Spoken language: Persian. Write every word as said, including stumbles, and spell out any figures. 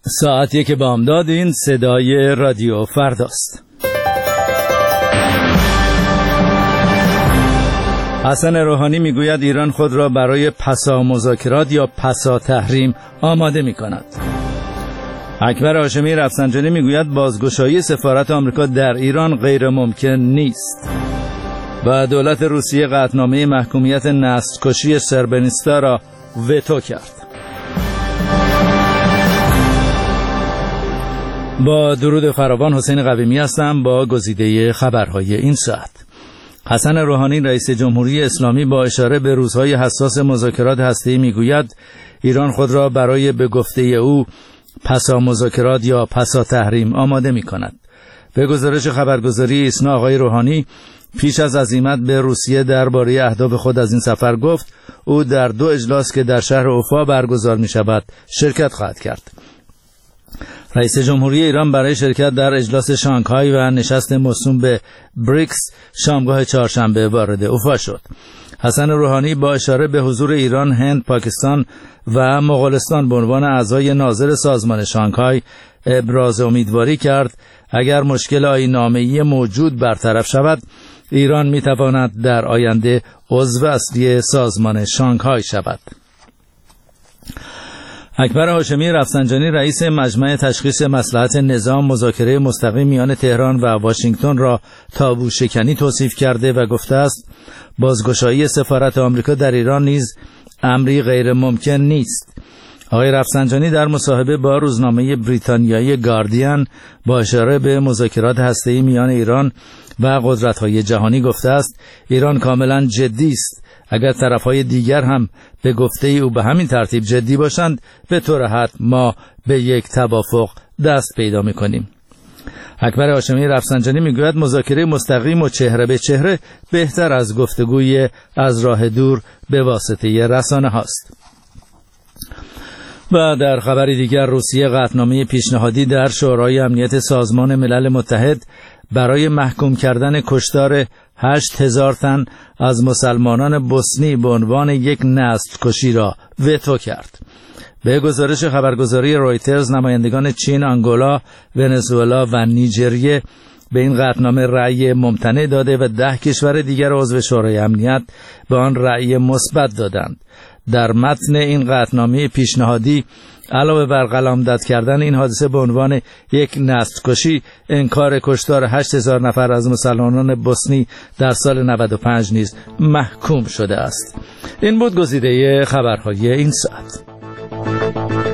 ساعت یک بامداد. این صدای رادیو فرداست. حسن روحانی میگوید ایران خود را برای پسا مذاکرات یا پسا تحریم آماده می کند. اکبر هاشمی رفسنجانی میگوید بازگشایی سفارت آمریکا در ایران غیر ممکن نیست. و دولت روسیه قطعنامه محکومیت نسل‌کشی سربنیستا را وتو کرد. با درود فراوان، حسین قویمی هستم با گزیده خبرهای این ساعت. حسن روحانی رئیس جمهوری اسلامی با اشاره به روزهای حساس مذاکرات هسته‌ای میگوید ایران خود را برای به گفته او پسا مذاکرات یا پسا تحریم آماده می کند. به گزارش خبرگزاری ایسنا آقای روحانی پیش از عزیمت به روسیه درباره اهداف خود از این سفر گفت او در دو اجلاس که در شهر اوفا برگزار می شود شرکت خواهد کرد. رئیس جمهوری ایران برای شرکت در اجلاس شانگهای و نشست موسوم به بریکس شامگاه چهارشنبه وارد اوفا شد. حسن روحانی با اشاره به حضور ایران، هند، پاکستان و مغولستان به عنوان اعضای ناظر سازمان شانگهای ابراز امیدواری کرد اگر مشکل آیین‌نامه‌ای موجود برطرف شود ایران می‌تواند در آینده عضو اصلی سازمان شانگهای شود. اکبر هاشمی رفسنجانی رئیس مجمع تشخیص مصلحت نظام مذاکره مستقیم میان تهران و واشنگتن را تابو شکنی توصیف کرده و گفته است بازگشایی سفارت آمریکا در ایران نیز امری غیر ممکن نیست. آقای رفسنجانی در مصاحبه با روزنامه بریتانیایی گاردین با اشاره به مذاکرات هسته‌ای میان ایران و قدرت‌های جهانی گفته است ایران کاملا جدی است. اگر طرف‌های دیگر هم به گفته او به همین ترتیب جدی باشند به طور حتم ما به یک توافق دست پیدا می‌کنیم. اکبر هاشمی رفسنجانی میگوید مذاکره مستقیم و چهره به چهره بهتر از گفتگوی از راه دور به واسطه رسانه هاست. و در خبری دیگر روسیه قطعنامه پیشنهادی در شورای امنیت سازمان ملل متحد برای محکوم کردن کشتار هشت هزار تن از مسلمانان بوسنی به عنوان یک نسل کشی را وتو کرد. به گزارش خبرگزاری رویترز نمایندگان چین، آنگولا، ونزوئلا و نیجریه به این قطعنامه رأی ممتنع داده و ده کشور دیگر عضو شورای امنیت به آن رأی مثبت دادند. در متن این قطعنامه پیشنهادی علاوه بر قلمداد کردن این حادثه به عنوان یک نسل کشی، انکار کشتار هشت هزار نفر از مسلمانان بوسنی در سال نود و پنج نیز محکوم شده است. این بود گزیده خبرهای این ساعت.